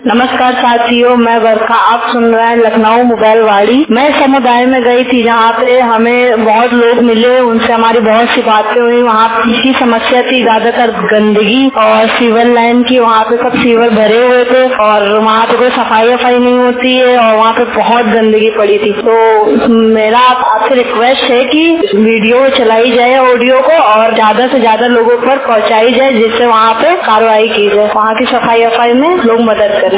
नमस्कार साथियों, मैं वर्षा। आप सुन रहे हैं लखनऊ मोबाइल वाड़ी। मैं समुदाय में गई थी जहाँ पे हमें बहुत लोग मिले, उनसे हमारी बहुत सी बातें हुई। वहाँ की समस्या थी ज्यादातर गंदगी और सीवर लाइन की। वहाँ पे सब सीवर भरे हुए थे और वहाँ पे कोई सफाई नहीं होती है और वहाँ पे बहुत गंदगी पड़ी थी। तो मेरा आपसे रिक्वेस्ट है कि वीडियो चलाई जाए, ऑडियो को, और ज्यादा से ज्यादा लोगों पर पहुँचाई जाए, जिससे वहाँ पे कार्रवाई की जाए, वहाँ की सफाई में लोग मदद करें।